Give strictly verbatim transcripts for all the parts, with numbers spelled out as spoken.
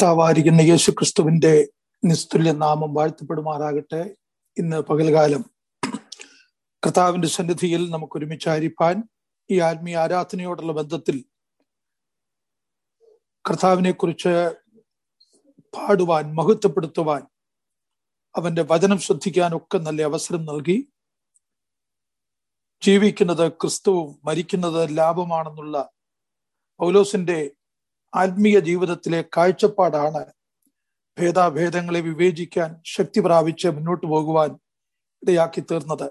കർത്താവായിരിക്കുന്ന യേശു ക്രിസ്തുവിന്റെ നിസ്തുല്യ നാമം വാഴ്ത്തപ്പെടുമാറാകട്ടെ. ഇന്ന് പകൽകാലം കർത്താവിന്റെ സന്നിധിയിൽ നമുക്ക് ഒരുമിച്ചായിരിക്കാൻ ഈ ആത്മീയ ആരാധനയോടുള്ള ബന്ധത്തിൽ കർത്താവിനെ കുറിച്ച് പാടുവാൻ, മഹത്വപ്പെടുത്തുവാൻ, അവന്റെ വചനം ശ്രദ്ധിക്കാൻ ഒക്കെ നല്ല അവസരം നൽകി. ജീവിക്കുന്നത് ക്രിസ്തുവും മരിക്കുന്നത് ലാഭമാണെന്നുള്ള പൗലോസിന്റെ ആത്മീയ ജീവിതത്തിലെ കാഴ്ചപ്പാടാണ് ഭേദാഭേദങ്ങളെ വിവേചിക്കാൻ ശക്തി പ്രാപിച്ച് മുന്നോട്ട് പോകുവാൻ ഇടയാക്കി തീർന്നത്.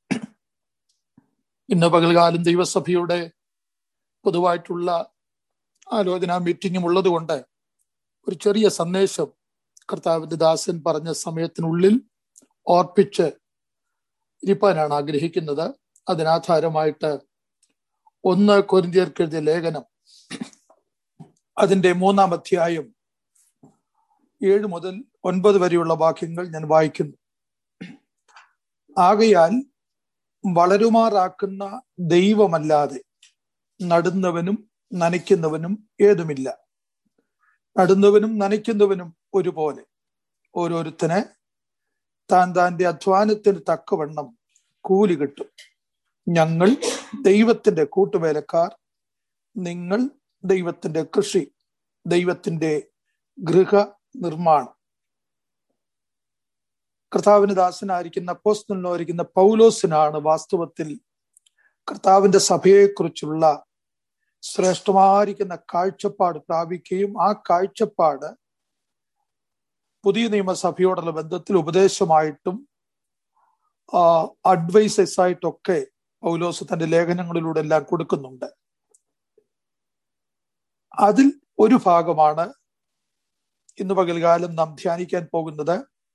ഇന്ന് പകൽകാലം ദൈവസഭയുടെ പൊതുവായിട്ടുള്ള ആലോചന മീറ്റിംഗും ഉള്ളത് കൊണ്ട് ഒരു ചെറിയ സന്ദേശം കർത്താവിന്റെ ദാസൻ പറഞ്ഞ സമയത്തിനുള്ളിൽ ഓർപ്പിച്ച് ഇരിപ്പാനാണ് ആഗ്രഹിക്കുന്നത്. അതിനാധാരമായിട്ട് ഒന്ന് കൊരിന്ത്യർക്ക് എഴുതിയ ലേഖനം അതിന്റെ മൂന്നാം അധ്യായം ഏഴ് മുതൽ ഒൻപത് വരെയുള്ള വാക്യങ്ങൾ ഞാൻ വായിക്കുന്നു. ആകയാൽ വളരുമാറാക്കുന്ന ദൈവമല്ലാതെ നടുന്നവനും നനയ്ക്കുന്നവനും ഏതുമില്ല. നടുന്നവനും നനയ്ക്കുന്നവനും ഒരുപോലെ ഓരോരുത്തന് താൻ താന്റെ അധ്വാനത്തിന് തക്കവണ്ണം കൂലി കിട്ടും. ഞങ്ങൾ ദൈവത്തിന്റെ കൂട്ടുവേലക്കാർ, നിങ്ങൾ ദൈവത്തിന്റെ കൃഷി, ദൈവത്തിന്റെ ഗൃഹ നിർമ്മാണം. കർത്താവിന് ദാസനായിരിക്കുന്ന അപ്പോസ്തലനായിരിക്കുന്ന പൗലോസിനാണ് വാസ്തവത്തിൽ കർത്താവിന്റെ സഭയെക്കുറിച്ചുള്ള ശ്രേഷ്ഠമായിരിക്കുന്ന കാഴ്ചപ്പാട് പ്രാപിക്കുകയും ആ കാഴ്ചപ്പാട് പുതിയ നിയമസഭയോടുള്ള ബന്ധത്തിൽ ഉപദേശമായിട്ടും അഡ്വൈസസ് ആയിട്ടൊക്കെ പൗലോസ് തന്റെ ലേഖനങ്ങളിലൂടെ എല്ലാം കൊടുക്കുന്നുണ്ട്. അതിൽ ഒരു ഭാഗമാണ് ഇന്ന് പകൽകാലം നാം ധ്യാനിക്കാൻ പോകുന്നത്.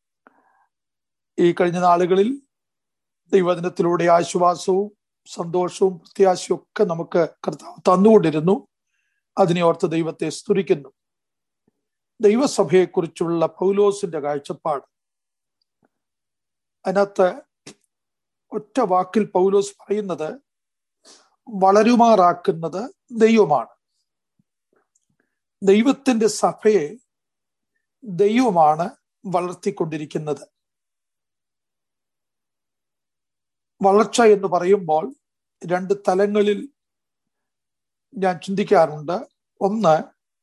ഈ കഴിഞ്ഞ നാളുകളിൽ ദൈവവചനത്തിലൂടെ ആശ്വാസവും സന്തോഷവും പ്രത്യാശയും ഒക്കെ നമുക്ക് കർത്താവ് തന്നുകൊണ്ടിരുന്നു. അതിനെ ഓർത്ത് ദൈവത്തെ സ്തുതിക്കുന്നു. ദൈവസഭയെക്കുറിച്ചുള്ള പൗലോസിന്റെ കാഴ്ചപ്പാട്, അതിനകത്ത് ഒറ്റ വാക്കിൽ പൗലോസ് പറയുന്നത് വളരുമാറാക്കുന്നത് ദൈവമാണ്. ദൈവത്തിന്റെ സഭയെ ദൈവമാണ് വളർത്തിക്കൊണ്ടിരിക്കുന്നത്. വളർച്ച എന്ന് പറയുമ്പോൾ രണ്ട് തലങ്ങളിൽ ഞാൻ ചിന്തിക്കാറുണ്ട്. ഒന്ന്,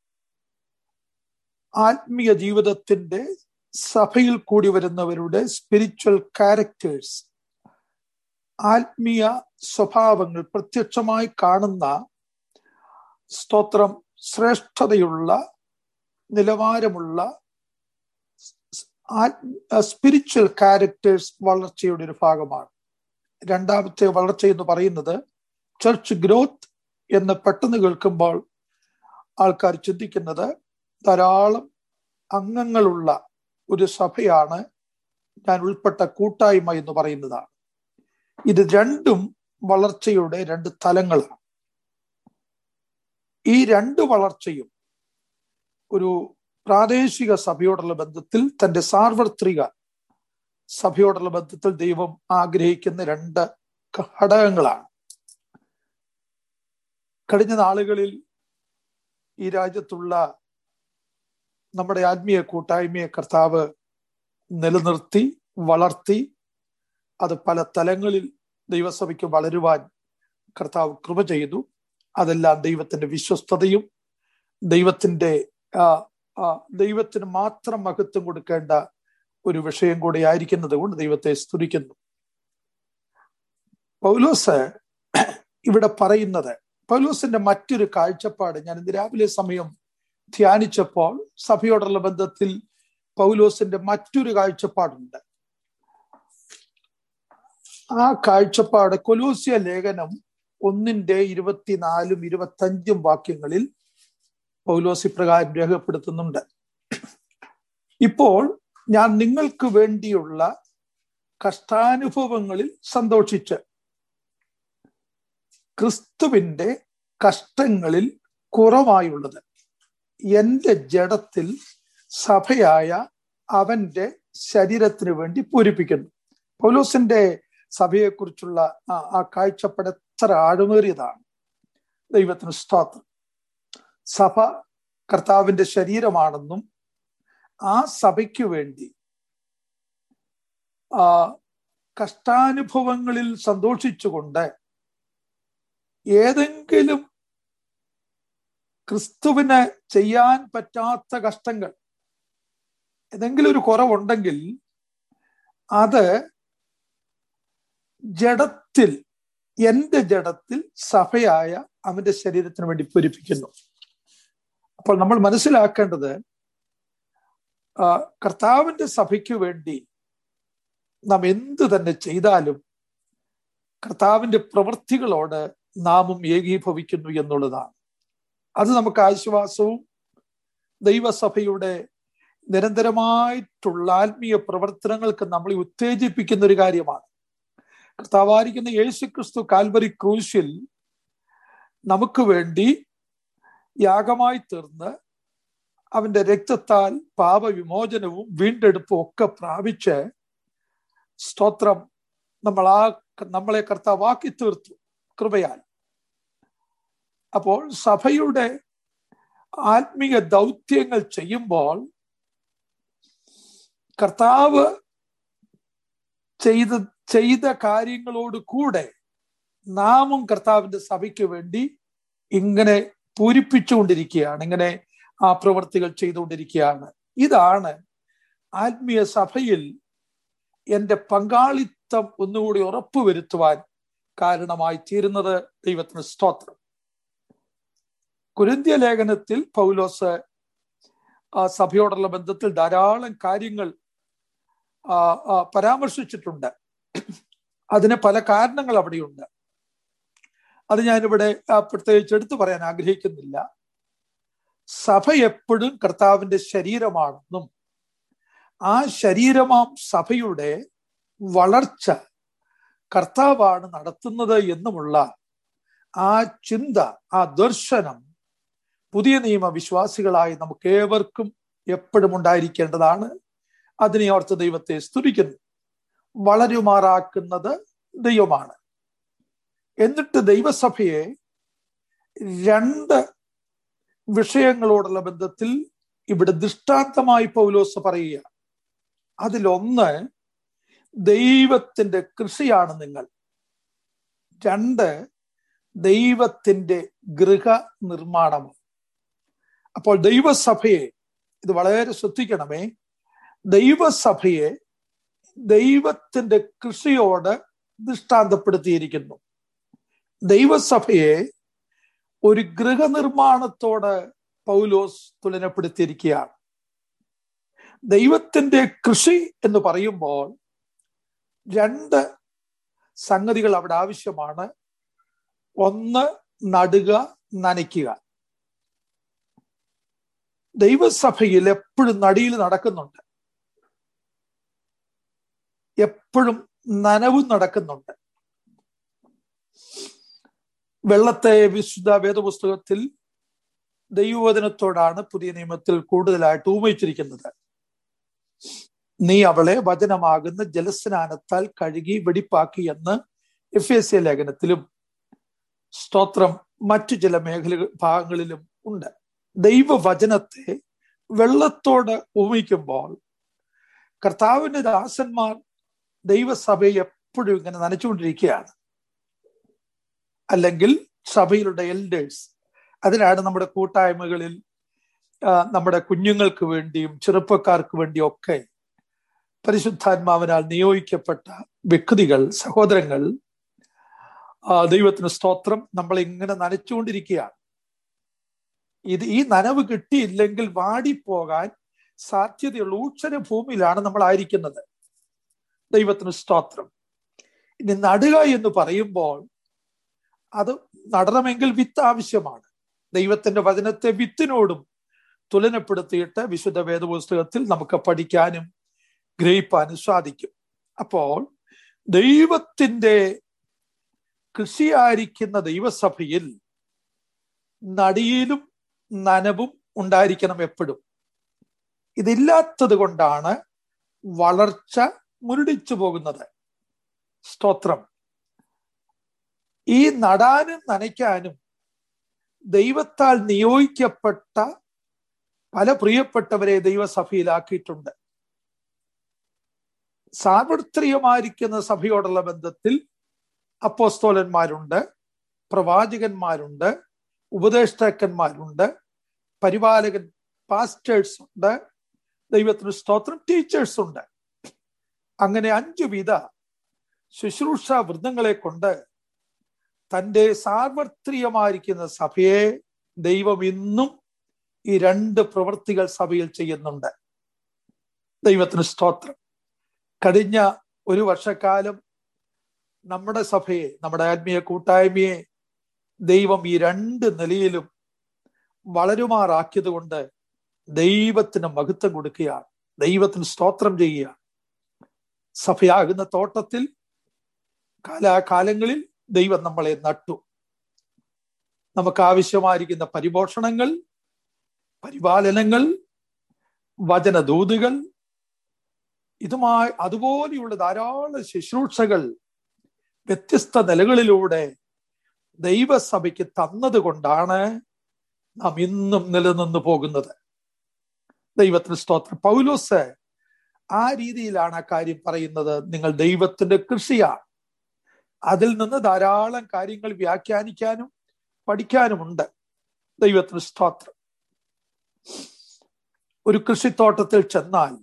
ആത്മീയ ജീവിതത്തിന്റെ സഭയിൽ കൂടി വരുന്നവരുടെ സ്പിരിച്വൽ ക്യാരക്ടേഴ്സ്, ആത്മീയ സ്വഭാവങ്ങൾ പ്രത്യക്ഷമായി കാണുന്ന സ്തോത്രം ശ്രേഷ്ഠതയുള്ള നിലവാരമുള്ള സ്പിരിച്വൽ ക്യാരക്ടേഴ്സ് വളർച്ചയുടെ ഒരു ഭാഗമാണ്. രണ്ടാമത്തെ വളർച്ച എന്ന് പറയുന്നത് ചർച്ച് ഗ്രോത്ത് എന്ന് പെട്ടെന്ന് കേൾക്കുമ്പോൾ ആൾക്കാർ ചിന്തിക്കുന്നത് ധാരാളം അംഗങ്ങളുള്ള ഒരു സഭയാണ് ഞാൻ ഉൾപ്പെട്ട കൂട്ടായ്മ എന്ന് പറയുന്നതാണ്. ഇത് രണ്ടും വളർച്ചയുടെ രണ്ട് തലങ്ങളാണ്. ഈ രണ്ട് വളർച്ചയും ഒരു പ്രാദേശിക സഭയോടുള്ള ബന്ധത്തിൽ, തന്റെ സാർവത്രിക സഭയോടുള്ള ബന്ധത്തിൽ ദൈവം ആഗ്രഹിക്കുന്ന രണ്ട് ഘടകങ്ങളാണ്. കഴിഞ്ഞ നാളുകളിൽ ഈ രാജ്യത്തുള്ള നമ്മുടെ ആത്മീയ കൂട്ടായ്മയെ കർത്താവ് നിലനിർത്തി വളർത്തി. അത് പല തലങ്ങളിൽ ദൈവസഭയ്ക്ക് വളരുവാൻ കർത്താവ് കൃപ ചെയ്തു. അതെല്ലാം ദൈവത്തിന്റെ വിശ്വസ്തതയും ദൈവത്തിന്റെ ദൈവത്തിന് മാത്രം മഹത്വം കൊടുക്കേണ്ട ഒരു വിഷയം കൂടി ആയിരിക്കുന്നത് കൊണ്ട് ദൈവത്തെ സ്തുതിക്കുന്നു. പൗലോസ് ഇവിടെ പറയുന്നത്, പൗലോസിന്റെ മറ്റൊരു കാഴ്ചപ്പാട് ഞാൻ ഇന്ന് രാവിലെ സമയം ധ്യാനിച്ചപ്പോൾ സഭയോടുള്ള ബന്ധത്തിൽ പൗലോസിന്റെ മറ്റൊരു കാഴ്ചപ്പാടുണ്ട്. ആ കാഴ്ചപ്പാട് കൊലോസ്യ ലേഖനം ഒന്നിന്റെ ഇരുപത്തിനാലും ഇരുപത്തി അഞ്ചും വാക്യങ്ങളിൽ പൗലോസ് ഇപ്രകാരം രേഖപ്പെടുത്തുന്നുണ്ട്. ഇപ്പോൾ ഞാൻ നിങ്ങൾക്ക് വേണ്ടിയുള്ള കഷ്ടാനുഭവങ്ങളിൽ സന്തോഷിച്ച് ക്രിസ്തുവിന്റെ കഷ്ടങ്ങളിൽ കുറവായുള്ളത് എന്റെ ജഡത്തിൽ സഭയായ അവന്റെ ശരീരത്തിന് വേണ്ടി പൂരിപ്പിക്കുന്നു. പൗലോസിന്റെ സഭയെക്കുറിച്ചുള്ള ആ കാഴ്ചപ്പാട് എത്ര ആഴമേറിയതാണ്. ദൈവത്തിന് സ്തോത്രം. സഭ കർത്താവിന്റെ ശരീരമാണെന്നും ആ സഭയ്ക്ക് വേണ്ടി ആ കഷ്ടാനുഭവങ്ങളിൽ സന്തോഷിച്ചുകൊണ്ട് ഏതെങ്കിലും ക്രിസ്തുവിന് ചെയ്യാൻ പറ്റാത്ത കഷ്ടങ്ങൾ, ഏതെങ്കിലും ഒരു കുറവുണ്ടെങ്കിൽ അത് ജഡത്തിൽ, എന്റെ ജഡത്തിൽ സഭയായ അവന്റെ ശരീരത്തിന് വേണ്ടി പൂരിപ്പിക്കുന്നു. അപ്പോൾ നമ്മൾ മനസ്സിലാക്കേണ്ടത്, കർത്താവിന്റെ സഭയ്ക്ക് വേണ്ടി നാം എന്തു തന്നെ ചെയ്താലും കർത്താവിന്റെ പ്രവൃത്തികളോട് നാമും ഏകീഭവിക്കുന്നു എന്നുള്ളതാണ്. അത് നമുക്ക് ആശ്വാസവും ദൈവസഭയുടെ നിരന്തരമായിട്ടുള്ള ആത്മീയ പ്രവർത്തനങ്ങൾക്ക് നമ്മളെ ഉത്തേജിപ്പിക്കുന്ന ഒരു കാര്യമാണ്. കർത്താവായിരിക്കുന്ന യേശു ക്രിസ്തു കാൽവരി ക്രൂശിൽ നമുക്ക് വേണ്ടി യാഗമായി തീർന്ന് അവന്റെ രക്തത്താൽ പാപവിമോചനവും വീണ്ടെടുപ്പും ഒക്കെ പ്രാപിച്ച് സ്തോത്രം നമ്മൾ ആ നമ്മളെ കർത്താവാക്കി തീർത്തു കൃപയാൽ. അപ്പോൾ സഭയുടെ ആത്മീയ ദൗത്യങ്ങൾ ചെയ്യുമ്പോൾ കർത്താവ് ചെയ്ത ചെയ്ത കാര്യങ്ങളോട് കൂടെ നാമും കർത്താവിന്റെ സഭയ്ക്ക് വേണ്ടി ഇങ്ങനെ പൂരിപ്പിച്ചുകൊണ്ടിരിക്കുകയാണ്, ഇങ്ങനെ ആ പ്രവൃത്തികൾ ചെയ്തുകൊണ്ടിരിക്കുകയാണ്. ഇതാണ് ആത്മീയ സഭയിൽ എൻ്റെ പങ്കാളിത്തം ഒന്നുകൂടി ഉറപ്പുവരുത്തുവാൻ കാരണമായി തീരുന്നത്. ദൈവത്തിന് സ്തോത്രം. കൊരിന്ത്യ ലേഖനത്തിൽ പൗലോസ് സഭയോടുള്ള ബന്ധത്തിൽ ധാരാളം കാര്യങ്ങൾ പരാമർശിച്ചിട്ടുണ്ട്. അതിന് പല കാരണങ്ങൾ അവിടെയുണ്ട്. അത് ഞാനിവിടെ പ്രത്യേകിച്ച് എടുത്തു പറയാൻ ആഗ്രഹിക്കുന്നില്ല. സഭ എപ്പോഴും കർത്താവിന്റെ ശരീരമാണെന്നും ആ ശരീരമാം സഭയുടെ വളർച്ച കർത്താവാണ് നടത്തുന്നത് എന്നുമുള്ള ആ ചിന്ത, ആ ദർശനം പുതിയ നിയമ വിശ്വാസികളായി നമുക്ക് ഏവർക്കും എപ്പോഴും ഉണ്ടായിരിക്കേണ്ടതാണ്. അതിനെ ഓർത്ത് ദൈവത്തെ സ്തുതിക്കുന്നു. വളരുമാറാക്കുന്നത് ദൈവമാണ്. എന്നിട്ട് ദൈവസഭയെ രണ്ട് വിഷയങ്ങളോടുള്ള ബന്ധത്തിൽ ഇവിടെ ദൃഷ്ടാന്തമായി പൗലോസ് പറയുക. അതിലൊന്ന്, ദൈവത്തിന്റെ കൃഷിയാണ് നിങ്ങൾ. രണ്ട്, ദൈവത്തിന്റെ ഗൃഹ നിർമ്മാണമാണ്. അപ്പോൾ ദൈവസഭയെ, ഇത് വളരെ ശ്രദ്ധിക്കണമേ, ദൈവസഭയെ ദൈവത്തിന്റെ കൃഷിയോട് ദൃഷ്ടാന്തപ്പെടുത്തിയിരിക്കുന്നു. ദൈവസഭയെ ഒരു ഗൃഹനിർമ്മാണത്തോട് പൗലോസ് തുലനപ്പെടുത്തിയിരിക്കുകയാണ്. ദൈവത്തിന്റെ കൃഷി എന്ന് പറയുമ്പോൾ രണ്ട് സംഗതികൾ അവിടെ ആവശ്യമാണ്. ഒന്ന്, നടുക, നനയ്ക്കുക. ദൈവസഭയിൽ എപ്പോഴും നടിയിൽ നടക്കുന്നുണ്ട്, എപ്പോഴും നനവും നടക്കുന്നുണ്ട്. വെള്ളത്തെ വിശുദ്ധ വേദപുസ്തകത്തിൽ ദൈവവചനത്തോടാണ് പുതിയ നിയമത്തിൽ കൂടുതലായിട്ട് ഊമിച്ചിരിക്കുന്നത്. നീ അവളെ വചനമാകുന്ന ജലസ്നാനത്താൽ കഴുകി വെടിപ്പാക്കി എന്ന് എഫേസ്യ ലേഖനത്തിലും സ്തോത്രം മറ്റു ചില മേഖല ഭാഗങ്ങളിലും ഉണ്ട്. ദൈവവചനത്തെ വെള്ളത്തോട് ഊമിക്കുമ്പോൾ കർത്താവിന്റെ ദാസന്മാർ ദൈവസഭയെ എപ്പോഴും ഇങ്ങനെ നനച്ചുകൊണ്ടിരിക്കുകയാണ്. അല്ലെങ്കിൽ സഭയിലുള്ള എൽഡേഴ്സ്, അതിനാണ് നമ്മുടെ കൂട്ടായ്മകളിൽ നമ്മുടെ കുഞ്ഞുങ്ങൾക്ക് വേണ്ടിയും ചെറുപ്പക്കാർക്ക് വേണ്ടിയും ഒക്കെ പരിശുദ്ധാത്മാവിനാൽ നിയോഗിക്കപ്പെട്ട വ്യക്തികൾ, സഹോദരങ്ങൾ, ദൈവത്തിന് സ്തോത്രം, നമ്മളെ ഇങ്ങനെ നനച്ചുകൊണ്ടിരിക്കുകയാണ്. ഇത് ഈ നനവ് കിട്ടിയില്ലെങ്കിൽ വാടിപ്പോകാൻ സാധ്യതയുള്ള ഊക്ഷര ഭൂമിയിലാണ് നമ്മൾ ആയിരിക്കുന്നത്. ദൈവത്തിന് സ്തോത്രം. ഇനി നടുക എന്ന് പറയുമ്പോൾ അത് നടണമെങ്കിൽ വിത്ത് ആവശ്യമാണ്. ദൈവത്തിന്റെ വചനത്തെ വിത്തിനോടും തുലനപ്പെടുത്തിയിട്ട് വിശുദ്ധ വേദപുസ്തകത്തിൽ നമുക്ക് പഠിക്കാനും ഗ്രഹിപ്പാനും സാധിക്കും. അപ്പോൾ ദൈവത്തിന്റെ കൃഷിയായിരിക്കുന്ന ദൈവസഭയിൽ നടിയിലും നനവും ഉണ്ടായിരിക്കണം എപ്പോഴും. ഇതില്ലാത്തത് കൊണ്ടാണ് വളർച്ച മുരടിച്ചു പോകുന്നത്. സ്തോത്രം. ഈ നടാനും നനയ്ക്കാനും ദൈവത്താൽ നിയോഗിക്കപ്പെട്ട പല പ്രിയപ്പെട്ടവരെ ദൈവസഭയിലാക്കിയിട്ടുണ്ട്. സാർവത്രികമായിരിക്കുന്ന സഭയോടുള്ള ബന്ധത്തിൽ അപ്പോസ്തോലന്മാരുണ്ട്, പ്രവാചകന്മാരുണ്ട്, ഉപദേഷ്ടാക്കന്മാരുണ്ട്, പരിപാലകൻ പാസ്റ്റേഴ്സ് ഉണ്ട്, ദൈവത്തിന് സ്തോത്രം, ടീച്ചേഴ്സ് ഉണ്ട്. അങ്ങനെ അഞ്ചു വിധ ശുശ്രൂഷ വൃന്ദങ്ങളെ കൊണ്ട് തൻ്റെ സാർവത്രികമായിരിക്കുന്ന സഭയെ ദൈവം ഇന്നും ഈ രണ്ട് പ്രവൃത്തികൾ സഭയിൽ ചെയ്യുന്നുണ്ട്. ദൈവത്തിന് സ്തോത്രം. കഴിഞ്ഞ ഒരു വർഷക്കാലം നമ്മുടെ സഭയെ, നമ്മുടെ ആത്മീയ കൂട്ടായ്മയെ ദൈവം ഈ രണ്ട് നിലയിലും വളരുമാറാക്കിയത് കൊണ്ട് ദൈവത്തിന് മഹത്വം കൊടുക്കുകയാണ്, ദൈവത്തിന് സ്തോത്രം ചെയ്യുകയാണ്. സഭയാകുന്ന തോട്ടത്തിൽ കാലാകാലങ്ങളിൽ ദൈവം നമ്മളെ നട്ടു. നമുക്ക് ആവശ്യമായിരിക്കുന്ന പരിപോഷണങ്ങൾ, പരിപാലനങ്ങൾ, വചനദൂതുകൾ, ഇതുമായി അതുപോലെയുള്ള ധാരാളം ശുശ്രൂഷകൾ വ്യത്യസ്ത നിലകളിലൂടെ ദൈവസഭയ്ക്ക് തന്നത് കൊണ്ടാണ് നാം ഇന്നും നിലനിന്നു പോകുന്നത്. ദൈവത്തിന് സ്തോത്രം. പൗലോസ് ആ രീതിയിലാണ് ആ കാര്യം പറയുന്നത്. നിങ്ങൾ ദൈവത്തിന്റെ കൃഷിയാണ്. അതിൽ നിന്ന് ധാരാളം കാര്യങ്ങൾ വ്യാഖ്യാനിക്കാനും പഠിക്കാനുമുണ്ട്. ദൈവത്തിന് സ്തോത്രം. ഒരു കൃഷിത്തോട്ടത്തിൽ ചെന്നാൽ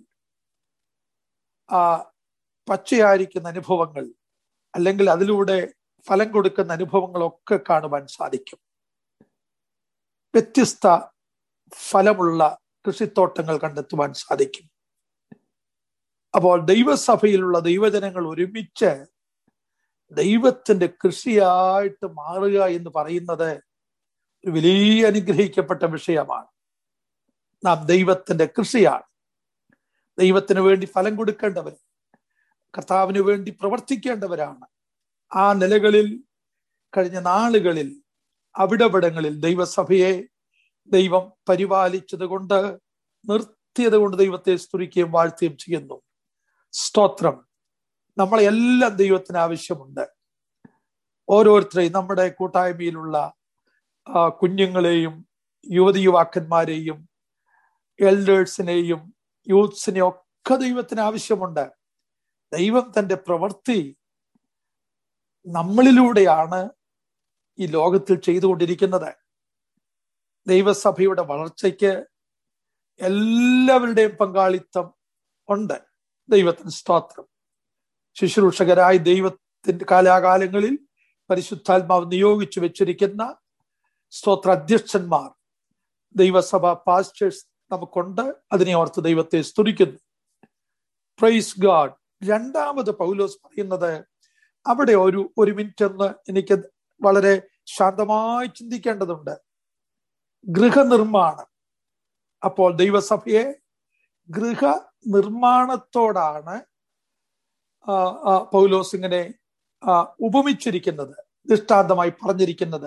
ആ പച്ചയായിരിക്കുന്ന അനുഭവങ്ങൾ അല്ലെങ്കിൽ അതിലൂടെ ഫലം കൊടുക്കുന്ന അനുഭവങ്ങളൊക്കെ കാണുവാൻ സാധിക്കും. വ്യത്യസ്ത ഫലമുള്ള കൃഷിത്തോട്ടങ്ങൾ കണ്ടെത്തുവാൻ സാധിക്കും. അപ്പോൾ ദൈവസഭയിലുള്ള ദൈവജനങ്ങൾ ഒരുമിച്ച് ദൈവത്തിന്റെ കൃഷിയായിട്ട് മാറുക എന്ന് പറയുന്നത് ഒരു വലിയ അനുഗ്രഹിക്കപ്പെട്ട വിഷയമാണ്. നാം ദൈവത്തിന്റെ കൃഷിയാണ്. ദൈവത്തിന് വേണ്ടി ഫലം കൊടുക്കേണ്ടവർ, കർത്താവിന് വേണ്ടി പ്രവർത്തിക്കേണ്ടവരാണ്. ആ നിലകളിൽ കഴിഞ്ഞ നാളുകളിൽ അവിടവിടങ്ങളിൽ ദൈവസഭയെ ദൈവം പരിപാലിച്ചത് കൊണ്ട്, നിർത്തിയത് കൊണ്ട് ദൈവത്തെ സ്തുതിക്കുകയും വാഴ്ത്തുകയും ചെയ്യുന്നു. സ്തോത്രം. നമ്മളെല്ലാം ദൈവത്തിന് ആവശ്യമുണ്ട്. ഓരോരുത്തരെയും, നമ്മുടെ കൂട്ടായ്മയിലുള്ള കുഞ്ഞുങ്ങളെയും യുവതി യുവാക്കന്മാരെയും എൽഡേഴ്സിനെയും യൂത്ത്സിനെയും ഒക്കെ ദൈവത്തിന് ആവശ്യമുണ്ട്. ദൈവം തന്റെ പ്രവൃത്തി നമ്മളിലൂടെയാണ് ഈ ലോകത്തിൽ ചെയ്തുകൊണ്ടിരിക്കുന്നത്. ദൈവസഭയുടെ വളർച്ചയ്ക്ക് എല്ലാവരുടെയും പങ്കാളിത്തം ഉണ്ട്. ദൈവത്തിന് സ്തോത്രം. ശുശ്രൂഷകരായി ദൈവത്തിന്റെ കാലാകാലങ്ങളിൽ പരിശുദ്ധാത്മാവ് നിയോഗിച്ചു വെച്ചിരിക്കുന്ന സ്തോത്ര അധ്യക്ഷന്മാർ, ദൈവസഭ പാസ്റ്റേഴ്സ് നമുക്കുണ്ട്. അതിനെ ഓർത്ത് ദൈവത്തെ സ്തുതിക്കുന്നു. Praise God. രണ്ടാമത് പൗലോസ് പറയുന്നത്, അവിടെ ഒരു ഒരു മിനിറ്റ് ഒന്ന് എനിക്ക് വളരെ ശാന്തമായി ചിന്തിക്കേണ്ടതുണ്ട്. ഗൃഹനിർമ്മാണം. അപ്പോൾ ദൈവസഭയെ ഗൃഹനിർമ്മാണത്തോടാണ് പൗലോസ് ഇങ്ങനെ ഉപമിച്ചിരിക്കുന്നത്, ദൃഷ്ടാന്തമായി പറഞ്ഞിരിക്കുന്നത്.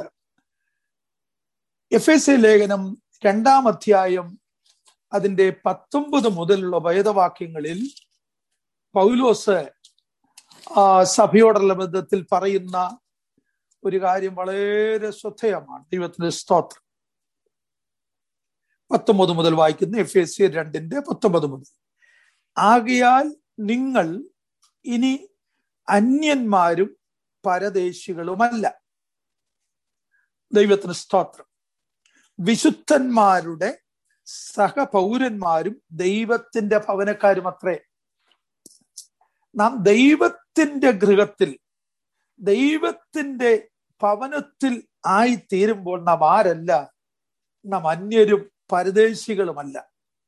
എഫേസ്യ ലേഖനം രണ്ടാം അധ്യായം അതിന്റെ പത്തൊമ്പത് മുതലുള്ള വേദവാക്യങ്ങളിൽ പൗലോസ് സഭയോടുള്ള ബന്ധത്തിൽ പറയുന്ന ഒരു കാര്യം വളരെ ശ്രദ്ധേയമാണ്. ദൈവത്തിന്റെ സ്തോത്രം. പത്തൊമ്പത് മുതൽ വായിക്കുന്ന എഫേസ്യർ രണ്ടിന്റെ പത്തൊമ്പത് മുതൽ. ആകയാൽ നിങ്ങൾ ഇനി അന്യന്മാരും പരദേശികളുമല്ല. ദൈവത്തിന് സ്തോത്രം. വിശുദ്ധന്മാരുടെ സഹപൗരന്മാരും ദൈവത്തിന്റെ ഭവനക്കാരും അത്രേ. നാം ദൈവത്തിന്റെ ഗൃഹത്തിൽ, ദൈവത്തിന്റെ ഭവനത്തിൽ ആയി തീരുമ്പോൾ നാം ആരല്ല? നാം അന്യരും പരദേശികളുമല്ല.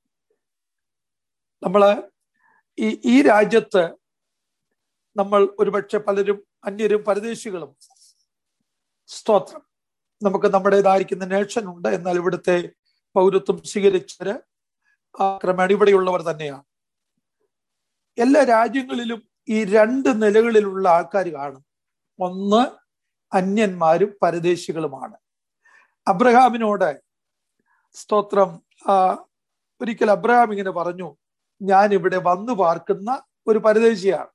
നമ്മള് ഈ ഈ രാജ്യത്ത് നമ്മൾ ഒരുപക്ഷെ പലരും അന്യരും പരദേശികളും. സ്തോത്രം. നമുക്ക് നമ്മുടേതായിരിക്കുന്ന നേഷൻ ഉണ്ട്. എന്നാൽ ഇവിടുത്തെ പൗരത്വം സ്വീകരിച്ചവര് ക്രമേണ ഇവിടെയുള്ളവർ തന്നെയാണ്. എല്ലാ രാജ്യങ്ങളിലും ഈ രണ്ട് നിലകളിലുള്ള ആൾക്കാർ കാണും. ഒന്ന് അന്യന്മാരും പരദേശികളുമാണ്. അബ്രഹാമിനോട് സ്തോത്രം, ഒരിക്കൽ അബ്രഹാം ഇങ്ങനെ പറഞ്ഞു, ഞാൻ ഇവിടെ വന്നു പാർക്കുന്ന ഒരു പരദേശിയാണ്.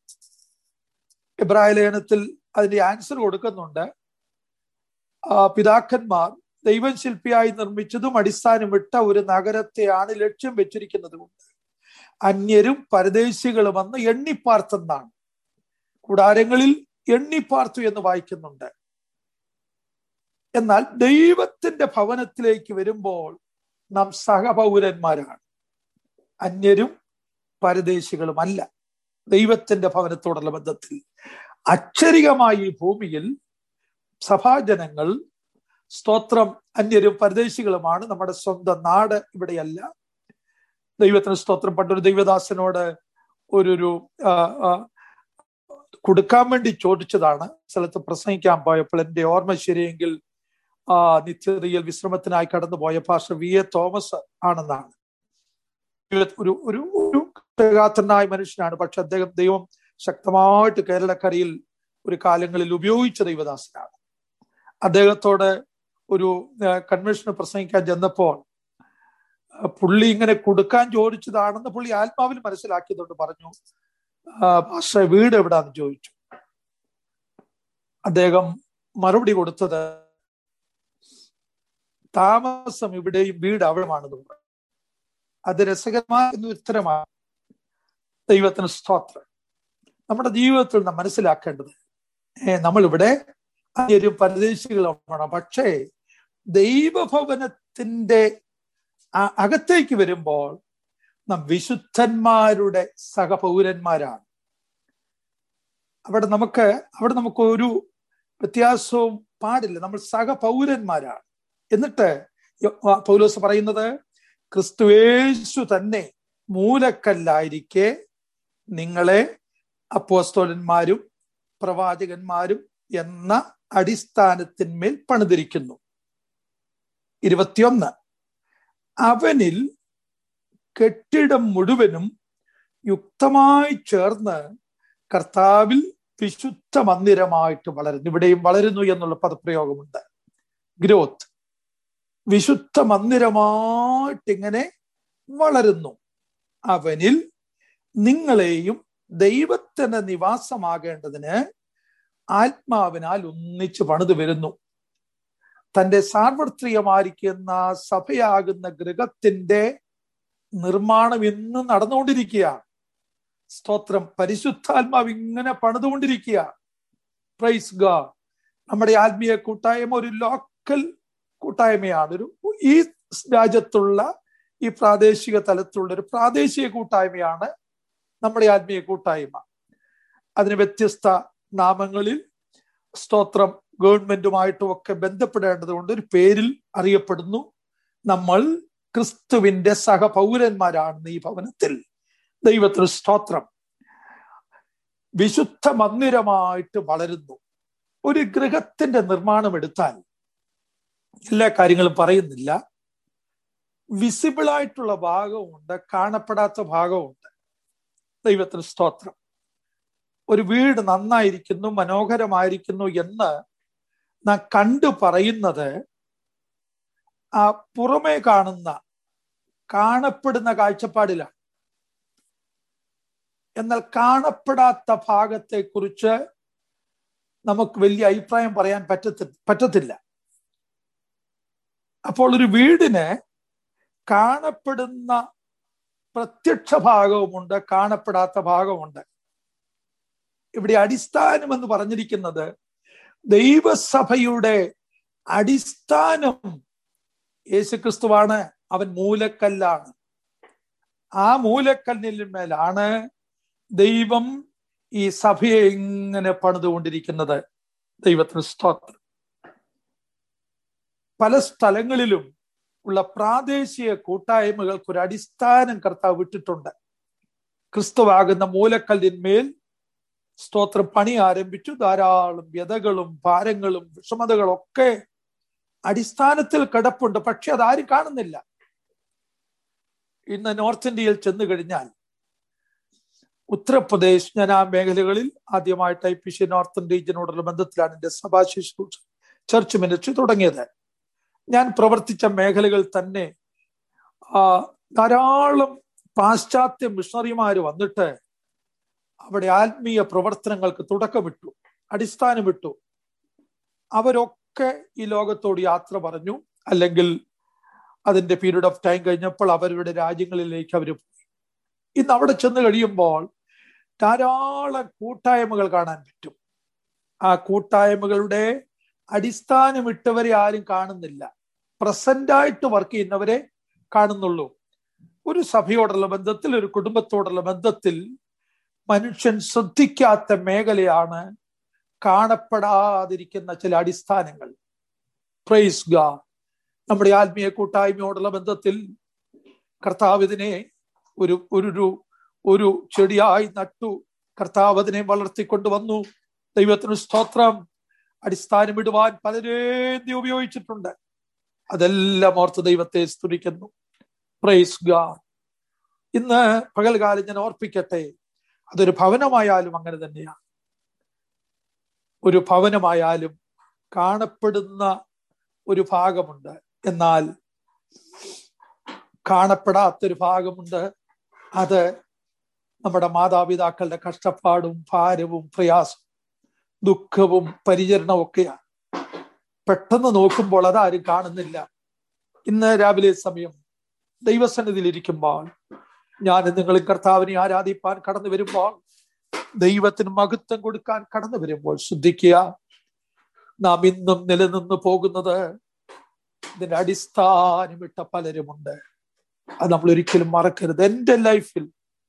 എബ്രായ ലേഖനത്തിൽ അതിന്റെ ആൻസർ കൊടുക്കുന്നുണ്ട്. പിതാക്കന്മാർ ദൈവം ശില്പിയായി നിർമ്മിച്ചതും അടിസ്ഥാനമിട്ട ഒരു നഗരത്തെയാണ് ലക്ഷ്യം വെച്ചിരിക്കുന്നത് കൊണ്ട് അന്യരും പരദേശികളും വന്ന് എണ്ണിപ്പാർത്തെന്നാണ്. കൂടാരങ്ങളിൽ എണ്ണിപ്പാർത്തു എന്ന് വായിക്കുന്നുണ്ട്. എന്നാൽ ദൈവത്തിന്റെ ഭവനത്തിലേക്ക് വരുമ്പോൾ നാം സഹപൗരന്മാരാണ്, അന്യരും പരദേശികളും അല്ല. ദൈവത്തിന്റെ ഭവനത്തോടുള്ള ബന്ധത്തിൽ അക്ഷരികമായി ഈ ഭൂമിയിൽ സഭാജനങ്ങൾ സ്തോത്രം അന്യരും പരദേശികളുമാണ്. നമ്മുടെ സ്വന്തം നാട് ഇവിടെയല്ല. ദൈവത്തിന് സ്തോത്രം. പണ്ടൊരു ദൈവദാസനോട് ഒരു കൊടുക്കാൻ വേണ്ടി ചോദിച്ചതാണ്. സ്ഥലത്ത് പ്രസംഗിക്കാൻ പോയപ്പോൾ എൻ്റെ ഓർമ്മ ശരിയെങ്കിൽ ആ നിത്യതയിൽ വിശ്രമത്തിനായി കടന്നു പോയ പാസ്റ്റർ വി എ തോമസ് ആണെന്നാണ്. ഒരു ഒരു ഒരു പ്രകാത്തനായ മനുഷ്യനാണ്. പക്ഷെ അദ്ദേഹം ദൈവം ശക്തമായിട്ട് കേരളക്കരയിൽ ഒരു കാലങ്ങളിൽ ഉപയോഗിച്ച ദൈവദാസനാണ്. അദ്ദേഹത്തോട് ഒരു കൺവെൻഷന് പ്രസംഗിക്കാൻ ചെന്നപ്പോൾ പുള്ളി ഇങ്ങനെ കൊടുക്കാൻ ചോദിച്ചതാണെന്ന് പുള്ളി ആത്മാവിൽ മനസ്സിലാക്കിയതുകൊണ്ട് പറഞ്ഞു, പാസ്റ്റർ വീട് എവിടാന്ന് ചോദിച്ചു. അദ്ദേഹം മറുപടി കൊടുത്തത് താമസം ഇവിടെയും വീട് അവിടെയാണെന്ന് പറഞ്ഞു. അത് രസകരമായ ഉത്തരമാണ്. ദൈവത്തിന് സ്തോത്രം. നമ്മുടെ ജീവിതത്തിൽ നാം മനസ്സിലാക്കേണ്ടത് നമ്മളിവിടെ അന്യരും പരദേശികളുമാണ്. പക്ഷേ ദൈവഭവനത്തിന്റെ അകത്തേക്ക് വരുമ്പോൾ നാം വിശുദ്ധന്മാരുടെ സഹപൗരന്മാരാണ്. അവിടെ നമുക്ക് അവിടെ നമുക്ക് ഒരു വ്യത്യാസവും പാടില്ല. നമ്മൾ സഹപൗരന്മാരാണ്. എന്നിട്ട് പൗലോസ് പറയുന്നത് ക്രിസ്തുയേശു തന്നെ മൂലക്കല്ലായിരിക്കെ നിങ്ങളെ അപ്പോസ്തലന്മാരും പ്രവാചകന്മാരും എന്ന അടിസ്ഥാനത്തിന്മേൽ പണിതിരിക്കുന്നു. ഇരുപത്തിയൊന്ന്, അവനിൽ കെട്ടിടം മുഴുവനും യുക്തമായി ചേർന്ന് കർത്താവിൽ വിശുദ്ധ മന്ദിരമായിട്ട് വളരുന്നു. ഇവിടെയും വളരുന്നു എന്നുള്ള പദപ്രയോഗമുണ്ട്. ഗ്രോത്ത്, വിശുദ്ധ മന്ദിരമായിട്ടിങ്ങനെ വളരുന്നു. അവനിൽ നിങ്ങളെയും ദൈവത്തിന്റെ നിവാസമാകേണ്ടതിന് ആത്മാവിനാൽ ഒന്നിച്ച് പണിതു വരുന്നു. തന്റെ സാർവത്രികമായിരിക്കുന്ന സഭയാകുന്ന ഗൃഹത്തിന്റെ നിർമ്മാണം ഇന്ന് നടന്നുകൊണ്ടിരിക്കുകയാണ്. സ്തോത്രം. പരിശുദ്ധാത്മാവ് ഇങ്ങനെ പണിതുകൊണ്ടിരിക്കുകയാണ്. Price God. നമ്മുടെ ആത്മീയ കൂട്ടായ്മ ഒരു ലോക്കൽ കൂട്ടായ്മയാണ്. ഒരു ഈ രാജ്യത്തുള്ള ഈ പ്രാദേശിക തലത്തിലുള്ള ഒരു പ്രാദേശിക കൂട്ടായ്മയാണ് നമ്മുടെ ആത്മീയ കൂട്ടായ്മ. അതിന് വ്യത്യസ്ത നാമങ്ങളിൽ സ്തോത്രം ഗവൺമെന്റുമായിട്ടും ഒക്കെ ബന്ധപ്പെടേണ്ടത് കൊണ്ട് ഒരു പേരിൽ അറിയപ്പെടുന്നു. നമ്മൾ ക്രിസ്തുവിന്റെ സഹപൗരന്മാരാണ് ഈ ഭവനത്തിൽ. ദൈവത്തിന് സ്തോത്രം. വിശുദ്ധ മന്ദിരമായിട്ട് വളരുന്നു. ഒരു ഗൃഹത്തിന്റെ നിർമ്മാണം എടുത്താൽ എല്ലാ കാര്യങ്ങളും പറയുന്നില്ല. വിസിബിൾ ആയിട്ടുള്ള ഭാഗമുണ്ട്, കാണപ്പെടാത്ത ഭാഗമുണ്ട്. ദൈവത്തിന് സ്തോത്രം. ഒരു വീട് നന്നായിരിക്കുന്നു, മനോഹരമായിരിക്കുന്നു എന്ന് നാം കണ്ടു പറയുന്നത് ആ പുറമേ കാണുന്ന കാണപ്പെടുന്ന കാഴ്ചപ്പാടിലാണ്. എന്നാൽ കാണപ്പെടാത്ത ഭാഗത്തെ കുറിച്ച് നമുക്ക് വലിയ അഭിപ്രായം പറയാൻ പറ്റത്തി പറ്റത്തില്ല അപ്പോൾ ഒരു വീടിന് കാണപ്പെടുന്ന പ്രത്യക്ഷ ഭാഗവുമുണ്ട്, കാണപ്പെടാത്ത ഭാഗമുണ്ട്. ഇവിടെ അടിസ്ഥാനം എന്ന് പറഞ്ഞിരിക്കുന്നത് ദൈവസഭയുടെ അടിസ്ഥാനം യേശുക്രിസ്തുവാണ്. അവൻ മൂലക്കല്ലാണ്. ആ മൂലക്കല്ലിന്മേലാണ് ദൈവം ഈ സഭയെ ഇങ്ങനെ പണിതുകൊണ്ടിരിക്കുന്നത്. ദൈവത്തിന് സ്തോത്രം. പല സ്ഥലങ്ങളിലും ഉള്ള പ്രാദേശിക കൂട്ടായ്മകൾക്ക് ഒരു അടിസ്ഥാനം കർത്താവ് വിട്ടിട്ടുണ്ട്. ക്രിസ്തുവാകുന്ന മൂലക്കല്ലിന്മേൽ സ്തോത്രം പണി ആരംഭിച്ചു. ധാരാളം വ്യതകളും ഭാരങ്ങളും വിഷമതകളും ഒക്കെ അടിസ്ഥാനത്തിൽ കിടപ്പുണ്ട്. പക്ഷെ അതാരും കാണുന്നില്ല. ഇന്ന് നോർത്ത് ഇന്ത്യയിൽ ചെന്നു കഴിഞ്ഞാൽ ഉത്തർപ്രദേശ്, ഞാൻ ആ മേഖലകളിൽ ആദ്യമായിട്ട് ഐ പി സി നോർത്തൺ റീജിയനോടുള്ള ബന്ധത്തിലാണ് എൻ്റെ സഭാ ശുശ്രൂഷ ചർച്ച് മിനിസ്ട്രി തുടങ്ങിയത്. ഞാൻ പ്രവർത്തിച്ച മേഖലകൾ തന്നെ ധാരാളം പാശ്ചാത്യ മിഷണറിമാര് വന്നിട്ട് അവിടെ ആത്മീയ പ്രവർത്തനങ്ങൾക്ക് തുടക്കമിട്ടു, അടിസ്ഥാനമിട്ടു. അവരൊക്കെ ഈ ലോകത്തോട് യാത്ര പറഞ്ഞു. അല്ലെങ്കിൽ അതിന്റെ പീരീഡ് ഓഫ് ടൈം കഴിഞ്ഞപ്പോൾ അവരുടെ രാജ്യങ്ങളിലേക്ക് അവർ പോയി. ഇന്ന് അവിടെ ചെന്ന് കഴിയുമ്പോൾ ധാരാളം കൂട്ടായ്മകൾ കാണാൻ പറ്റും. ആ കൂട്ടായ്മകളുടെ അടിസ്ഥാനമിട്ടവരെ ആരും കാണുന്നില്ല. പ്രസന്റായിട്ട് വർക്ക് ചെയ്യുന്നവരെ കാണുന്നുള്ളൂ. ഒരു സഭയോടുള്ള ബന്ധത്തിൽ, ഒരു കുടുംബത്തോടുള്ള ബന്ധത്തിൽ മനുഷ്യൻ ശ്രദ്ധിക്കാത്ത മേഖലയാണ് കാണപ്പെടാതിരിക്കുന്ന ചില അടിസ്ഥാനങ്ങൾ. Praise God. നമ്മുടെ ആത്മീയ കൂട്ടായ്മയോടുള്ള ബന്ധത്തിൽ കർത്താവ് ഇതിനെ ഒരു ഒരു ഒരു ചെടിയായി നട്ടു. കർത്താവ് അതിനെ വളർത്തിക്കൊണ്ടുവന്നു. ദൈവത്തിന് സ്തോത്രം. അടിസ്ഥാനമിടുവാൻ പലരെയും ഉപയോഗിച്ചിട്ടുണ്ട്. അതെല്ലാം ഓർത്ത് ദൈവത്തെ സ്തുതിക്കുന്നു. Praise God. ഇന്ന് പകൽകാലം ഞാൻ ഓർപ്പിക്കട്ടെ, അതൊരു ഭവനമായാലും അങ്ങനെ തന്നെയാണ്. ഒരു ഭവനമായാലും കാണപ്പെടുന്ന ഒരു ഭാഗമുണ്ട്, എന്നാൽ കാണപ്പെടാത്തൊരു ഭാഗമുണ്ട്. അത് നമ്മുടെ മാതാപിതാക്കളുടെ കഷ്ടപ്പാടും ഭാരവും പ്രയാസവും ദുഃഖവും പരിചരണവും ഒക്കെയാണ്. പെട്ടെന്ന് നോക്കുമ്പോൾ അതാരും കാണുന്നില്ല. ഇന്ന് രാവിലെ സമയം ദൈവസന്നിധിയിൽ ഇരിക്കുമ്പോൾ, ഞാൻ നിങ്ങൾ കർത്താവിനെ ആരാധിപ്പാൻ കടന്നു വരുമ്പോൾ, ദൈവത്തിന് മഹത്വം കൊടുക്കാൻ കടന്നു വരുമ്പോൾ ശ്രദ്ധിക്കുക, നാം ഇന്നും നിലനിന്ന് പോകുന്നത് ഇതിന്റെ അടിസ്ഥാനമിട്ട പലരുമുണ്ട്. അത് നമ്മൾ ഒരിക്കലും മറക്കരുത്. എൻ്റെ ലൈഫിൽ,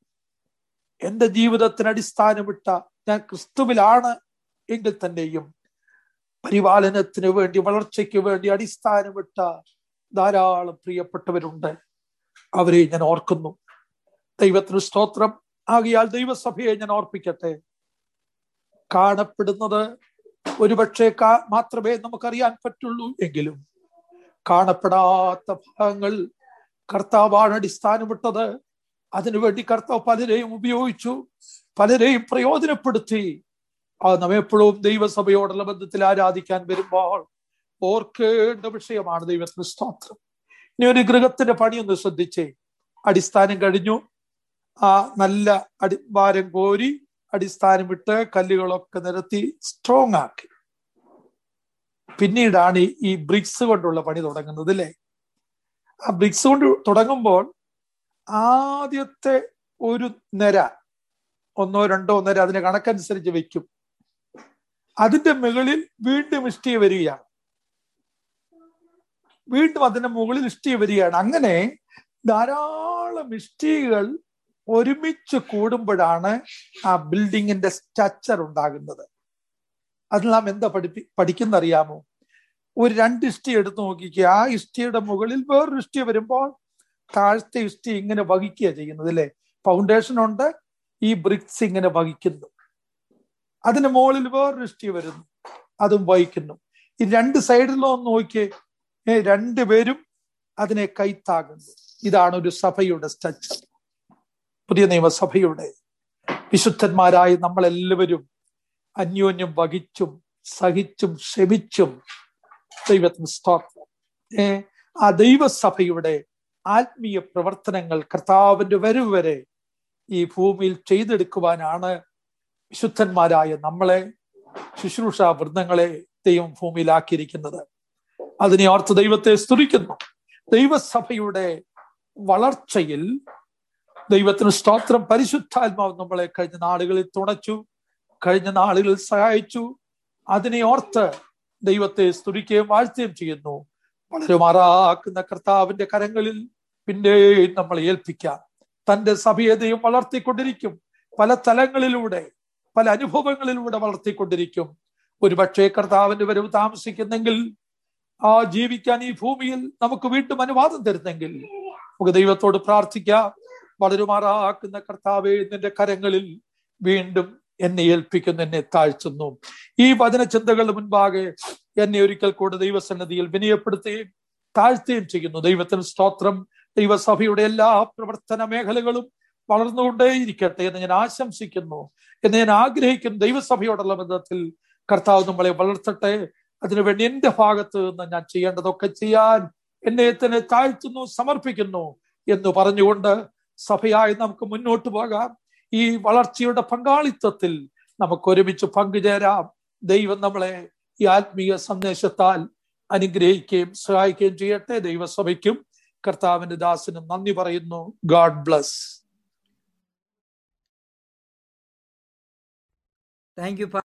എൻ്റെ ജീവിതത്തിന് അടിസ്ഥാനമിട്ട, ഞാൻ ക്രിസ്തുവിലാണ് എങ്കിൽ തന്നെയും പരിപാലനത്തിന് വേണ്ടി, വളർച്ചയ്ക്ക് വേണ്ടി അടിസ്ഥാനമിട്ട ധാരാളം പ്രിയപ്പെട്ടവരുണ്ട്. അവരെ ഞാൻ ഓർക്കുന്നു. ദൈവത്തിന് സ്തോത്രം. ആകയാൽ ദൈവസഭയെ ഞാൻ ഓർപ്പിക്കട്ടെ, കാണപ്പെടുന്നത് ഒരുപക്ഷെ മാത്രമേ നമുക്കറിയാൻ പറ്റുള്ളൂ എങ്കിലും കാണപ്പെടാത്ത ഭാഗങ്ങൾ കർത്താവാണ് അടിസ്ഥാനമിട്ടത്. അതിനുവേണ്ടി കർത്താവ് പലരെയും ഉപയോഗിച്ചു, പലരെയും പ്രയോജനപ്പെടുത്തി. അത് നാം എപ്പോഴും ദൈവസഭയോടുള്ള ബന്ധത്തിൽ ആരാധിക്കാൻ വരുമ്പോൾ ഓർക്കേണ്ട വിഷയമാണ്. ദൈവത്തിന് സ്തോത്രം. ഇനി ഒരു ഗൃഹത്തിന്റെ പണിയൊന്ന് ശ്രദ്ധിച്ചേ. അടിസ്ഥാനം കഴിഞ്ഞു, ആ നല്ല അടി ഭാരം കോരി അടിസ്ഥാനമിട്ട് കല്ലുകളൊക്കെ നിരത്തി സ്ട്രോങ് ആക്കി. പിന്നീടാണ് ഈ ബ്രിക്സ് കൊണ്ടുള്ള പണി തുടങ്ങുന്നത് അല്ലേ? ആ ബ്രിക്സ് കൊണ്ട് തുടങ്ങുമ്പോൾ ആദ്യത്തെ ഒരു നിര, ഒന്നോ രണ്ടോ നിര അതിന്റെ കണക്കനുസരിച്ച് വെക്കും. അതിന്റെ മുകളിൽ വീണ്ടും ഇഷ്ടിക വരികയാണ്, വീണ്ടും അതിന്റെ മുകളിൽ ഇഷ്ടിക വരികയാണ്. അങ്ങനെ ധാരാളം ഇഷ്ടികകൾ ഒരുമിച്ച് കൂടുമ്പോഴാണ് ആ ബിൽഡിങ്ങിന്റെ സ്ട്രക്ചർ ഉണ്ടാകുന്നത്. അത് നാം എന്താ പഠിപ്പി പഠിക്കുന്നറിയാമോ? ഒരു രണ്ട് ഇഷ്ടി എടുത്ത് നോക്കിക്കുക. ആ ഇഷ്ടിയുടെ മുകളിൽ വേറൊരു ഇഷ്ടി വരുമ്പോൾ താഴത്തെ ഇഷ്ടി ഇങ്ങനെ വഹിക്കുക ചെയ്യുന്നത് അല്ലേ? ഫൗണ്ടേഷൻ ഉണ്ട്, ഈ ബ്രിക്സ് ഇങ്ങനെ വഹിക്കുന്നു. അതിന് മുകളിൽ വേറൊരു ഇഷ്ടി വരുന്നു, അതും വഹിക്കുന്നു. ഈ രണ്ട് സൈഡിലോ ഒന്ന് നോക്കിയേ, രണ്ടുപേരും അതിനെ കൈത്താകുന്നു. ഇതാണ് ഒരു സഭയുടെ സ്ട്രക്ചർ. പുതിയ നിയമസഭയുടെ വിശുദ്ധന്മാരായ നമ്മളെല്ലാവരും അന്യോന്യം വഹിച്ചും സഹിച്ചും ക്ഷമിച്ചും ദൈവത്തിന് സ്തോത്രം. ഏ ആ ദൈവസഭയുടെ ആത്മീയ പ്രവർത്തനങ്ങൾ കർത്താവിന്റെ വരവ് വരെ ഈ ഭൂമിയിൽ ചെയ്തെടുക്കുവാനാണ് വിശുദ്ധന്മാരായ നമ്മളെ, ശുശ്രൂഷാ വൃന്ദങ്ങളെ ദൈവം ഭൂമിയിലാക്കിയിരിക്കുന്നത്. അതിനെ ഓർത്ത് ദൈവത്തെ സ്തുതിക്കുന്നു. ദൈവസഭയുടെ വളർച്ചയിൽ ദൈവത്തിന് സ്തോത്രം. പരിശുദ്ധാത്മാവ് നമ്മളെ കഴിഞ്ഞ നാളുകളിൽ തുണച്ചു, കഴിഞ്ഞ നാളുകളിൽ സഹായിച്ചു. അതിനെ ഓർത്ത് ദൈവത്തെ സ്തുതിക്കുകയും വാഴ്ത്തുകയും ചെയ്യുന്നു. വളരെ മാറാക്കുന്ന കർത്താവിന്റെ കരങ്ങളിൽ പിന്നെയും നമ്മളെ ഏൽപ്പിക്കാം. തന്റെ സഭയെ ദൈവം വളർത്തിക്കൊണ്ടിരിക്കും. പല തലങ്ങളിലൂടെ, പല അനുഭവങ്ങളിലൂടെ വളർത്തിക്കൊണ്ടിരിക്കും. ഒരുപക്ഷെ കർത്താവിന്റെ വരവ് താമസിക്കുന്നെങ്കിൽ, ആ ജീവിക്കാൻ ഈ ഭൂമിയിൽ നമുക്ക് വീണ്ടും അനുവാദം തരുന്നെങ്കിൽ നമുക്ക് ദൈവത്തോട് പ്രാർത്ഥിക്കാം. വളരുമാറാക്കുന്ന കർത്താവേ, നിന്റെ കരങ്ങളിൽ വീണ്ടും എന്നെ ഏൽപ്പിക്കുന്നു, എന്നെ താഴ്ത്തുന്നു. ഈ വചനചിന്തകളുടെ മുൻപാകെ എന്നെ ഒരിക്കൽ കൂടെ ദൈവസന്നിധിയിൽ വിനയപ്പെടുത്തുകയും താഴ്ത്തുകയും ചെയ്യുന്നു. ദൈവത്തിന് സ്തോത്രം. ദൈവസഭയുടെ എല്ലാ പ്രവർത്തന മേഖലകളും വളർന്നുകൊണ്ടേയിരിക്കട്ടെ എന്ന് ഞാൻ ആശംസിക്കുന്നു, എന്ന് ഞാൻ ആഗ്രഹിക്കുന്നു. ദൈവസഭയോടുള്ള ബന്ധത്തിൽ കർത്താവ് നമ്മളെ വളർത്തട്ടെ. അതിനുവേണ്ടി എന്റെ ഭാഗത്ത് നിന്ന് ഞാൻ ചെയ്യേണ്ടതൊക്കെ ചെയ്യാൻ എന്നെ തന്നെ താഴ്ത്തുന്നു, സമർപ്പിക്കുന്നു എന്ന് പറഞ്ഞുകൊണ്ട് സഭയായി നമുക്ക് മുന്നോട്ട് പോകാം. ഈ വളർച്ചയുടെ പങ്കാളിത്തത്തിൽ നമുക്ക് ഒരുമിച്ച് പങ്കുചേരാം. ദൈവം നമ്മളെ ഈ ആത്മീയ സന്ദേശത്താൽ അനുഗ്രഹിക്കുകയും സഹായിക്കുകയും ചെയ്യട്ടെ. ദൈവസഭയ്ക്കും കർത്താവിന്റെ ദാസനും നന്ദി പറയുന്നു. God bless. Thank U.